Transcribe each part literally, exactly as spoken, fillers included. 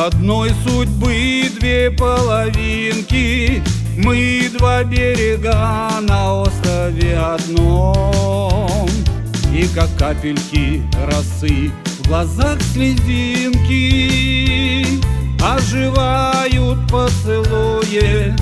Одной судьбы две половинки, мы два берега на острове одном. И как капельки росы в глазах слезинки оживают поцелуе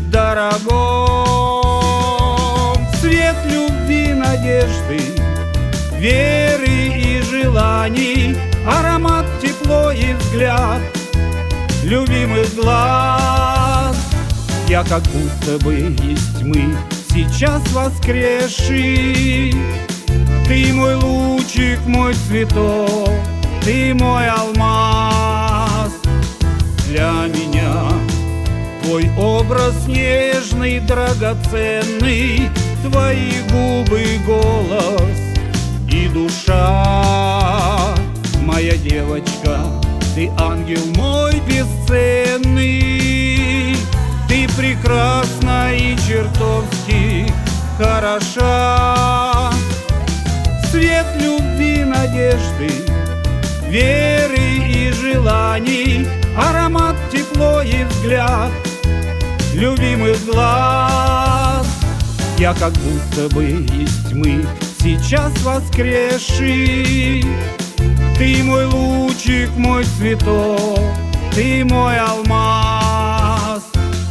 дорогом. Свет любви, надежды, веры и желаний, аромат, тепло и взгляд любимых глаз. Я как будто бы из тьмы сейчас воскресший. Ты мой лучик, мой цветок, ты мой алмаз. Для меня твой образ нежный, драгоценный, твои губы, голос и душа. Моя девочка, ты ангел мой бесценный, ты прекрасна и чертовски хороша. Свет любви, надежды, веры и желаний, аромат, тепло и взгляд любимых глаз. Я как будто бы из тьмы сейчас воскресший. Ты мой лучик, мой цветок, ты мой алмаз.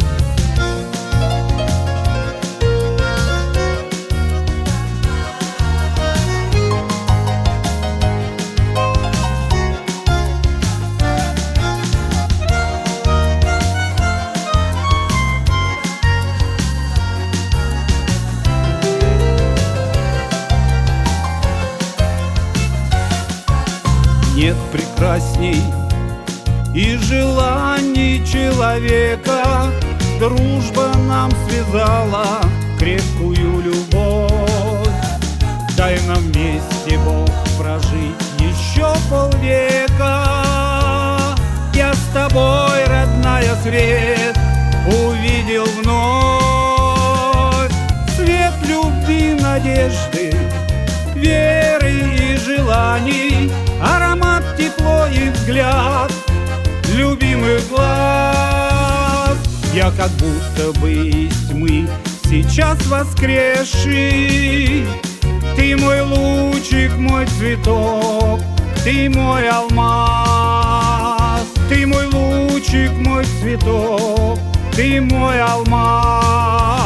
Нет прекрасней и желаний человека, дружба нам связала крепкую любовь. Дай нам вместе, Бог, прожить еще полвека. Я с тобой, родная, свет увидел вновь. Свет любви, надежды, веры и желаний, аромат, тепло и взгляд любимых глаз. Я как будто бы из тьмы сейчас воскресший. Ты мой лучик, мой цветок, ты мой алмаз. Ты мой лучик, мой цветок, ты мой алмаз.